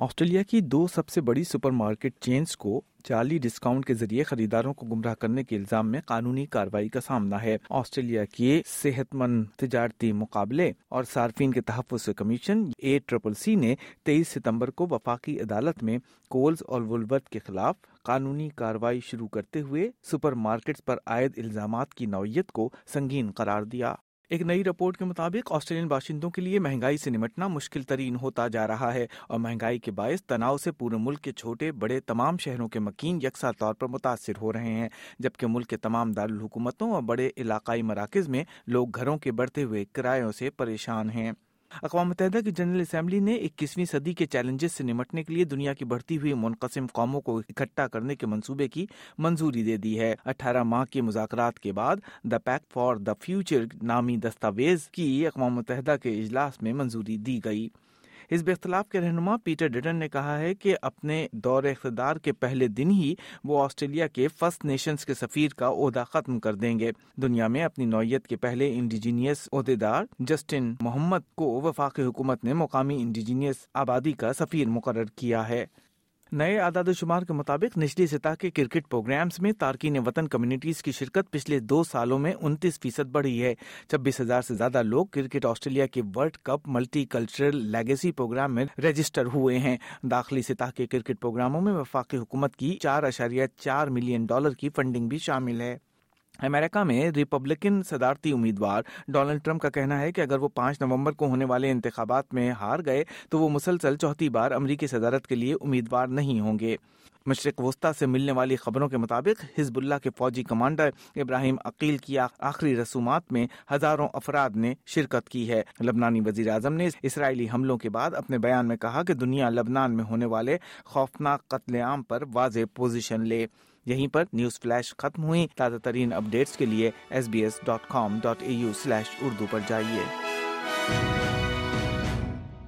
Australia کی 2 سب سے بڑی سپر مارکیٹ چینز کو جعلی ڈسکاؤنٹ کے ذریعے خریداروں کو گمراہ کرنے کے الزام میں قانونی کارروائی کا سامنا ہے۔ آسٹریلیا کے صحت مند تجارتی مقابلے اور صارفین کے تحفظ کمیشن ACCC نے 23 ستمبر کو وفاقی عدالت میں کولز اور وولورتھ کے خلاف قانونی کارروائی شروع کرتے ہوئے سپر مارکیٹس پر عائد الزامات کی نوعیت کو سنگین قرار دیا۔ ایک نئی رپورٹ کے مطابق آسٹریلین باشندوں کے لیے مہنگائی سے نمٹنا مشکل ترین ہوتا جا رہا ہے اور مہنگائی کے باعث تناؤ سے پورے ملک کے چھوٹے بڑے تمام شہروں کے مکین یکساں طور پر متاثر ہو رہے ہیں، جبکہ ملک کے تمام دارالحکومتوں اور بڑے علاقائی مراکز میں لوگ گھروں کے بڑھتے ہوئے کرایوں سے پریشان ہیں۔ اقوام متحدہ کی جنرل اسمبلی نے 21ویں صدی کے چیلنجز سے نمٹنے کے لیے دنیا کی بڑھتی ہوئی منقسم قوموں کو اکٹھا کرنے کے منصوبے کی منظوری دے دی ہے۔ 18 ماہ کے مذاکرات کے بعد the pact for the future نامی دستاویز کی اقوام متحدہ کے اجلاس میں منظوری دی گئی۔ حزب اختلاف کے رہنما پیٹر ڈٹن نے کہا ہے کہ اپنے دور اقتدار کے پہلے دن ہی وہ آسٹریلیا کے فرسٹ نیشنز کے سفیر کا عہدہ ختم کر دیں گے۔ دنیا میں اپنی نوعیت کے پہلے انڈیجینئس عہدیدار جسٹن محمد کو وفاقی حکومت نے مقامی انڈیجینئس آبادی کا سفیر مقرر کیا ہے۔ نئے اعداد و شمار کے مطابق نچلی سطح کے کرکٹ پروگرامز میں تارکین وطن کمیونٹیز کی شرکت پچھلے 2 سالوں میں 29% بڑھی ہے۔ 26,000 سے زیادہ لوگ کرکٹ آسٹریلیا کے world cup multi cultural legacy program میں رجسٹر ہوئے ہیں۔ داخلی سطح کے کرکٹ پروگراموں میں وفاقی حکومت کی $4.4 ملین کی فنڈنگ بھی شامل ہے۔ امریکہ میں ریپبلکن صدارتی امیدوار ڈونلڈ ٹرمپ کا کہنا ہے کہ اگر وہ 5 نومبر کو ہونے والے انتخابات میں ہار گئے تو وہ مسلسل چوتھی بار امریکی صدارت کے لیے امیدوار نہیں ہوں گے۔ مشرق وسطی سے ملنے والی خبروں کے مطابق حزب اللہ کے فوجی کمانڈر ابراہیم عقیل کی آخری رسومات میں ہزاروں افراد نے شرکت کی ہے۔ لبنانی وزیر اعظم نے اسرائیلی حملوں کے بعد اپنے بیان میں کہا کہ دنیا لبنان میں ہونے والے خوفناک قتل عام پر واضح پوزیشن لے۔ یہیں پر نیوز فلیش ختم ہوئی۔ تازہ ترین اپڈیٹس کے لیے sbs.com.au/urdu پر جائیے۔